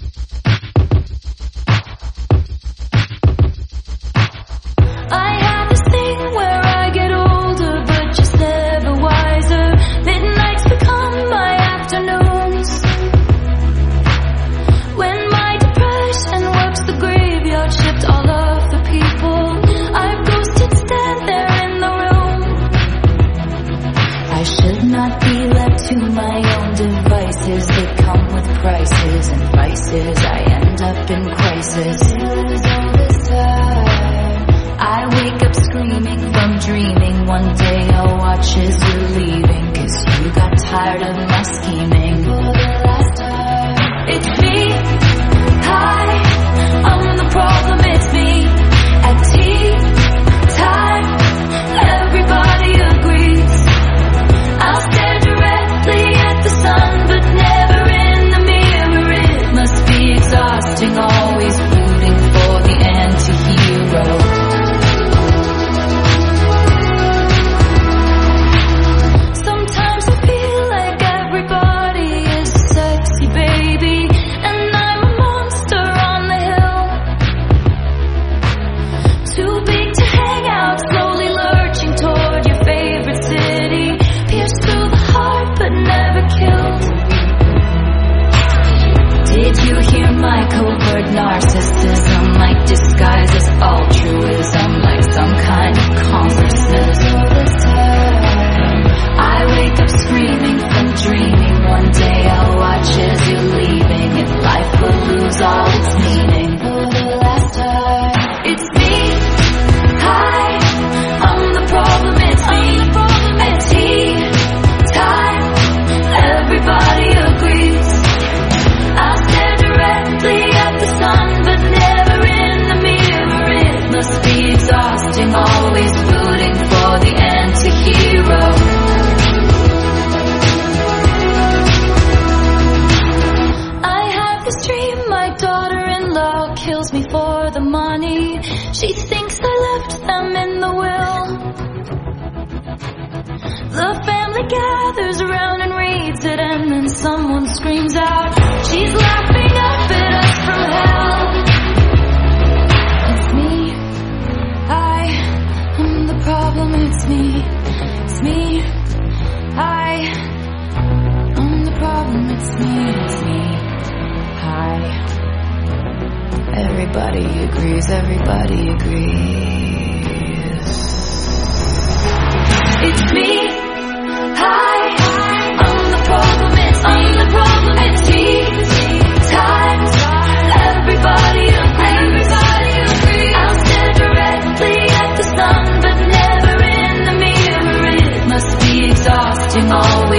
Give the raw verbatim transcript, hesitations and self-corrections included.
To my own devices, they come with prices and vices. I end up in crisis. I wake up screaming from dreaming. One day I'll watch as you're leaving, 'cause you got tired of my scheming. For the last time, it's me. Hi, I'm the problem, it's me. At tea time, everybody agrees. I'll stare directly at the sun, but never in the mirror. It must be exhausting, always rooting for the anti-hero. Sometimes I feel like everybody is a sexy baby, and I'm a monster on the hill. Too big to hang out, slowly lurching toward your favorite city. Pierced through the heart, but never killed. Did you hear my covert narcissism? Like disguise as altruism, like some kind of consciousness. I wake up screaming from dreaming. One day I'll watch as you're leaving, and life will lose all its meaning. For the last time, it's me. Hi, I'm the problem, it's me. At tea time, everybody agrees. I'll stare directly at the sun, but never in the mirror. It must be exhausting, always rooting for the anti-hero. I have this dream, my daughter-in-law kills me for the money. She thinks I left them in the will. The family gathers around and reads it, and then someone screams out, she's laughing up at us from hell. It's me. I am the problem, it's me. It's me. I am the problem, it's me. It's me. Hi. Everybody agrees, everybody agrees. It's me. Hi, I'm the problem, it's me. I'm the problem, it's tea time. Everybody agrees. Everybody agrees. I'll stare directly at the sun, but never in the mirror. It must be exhausting, all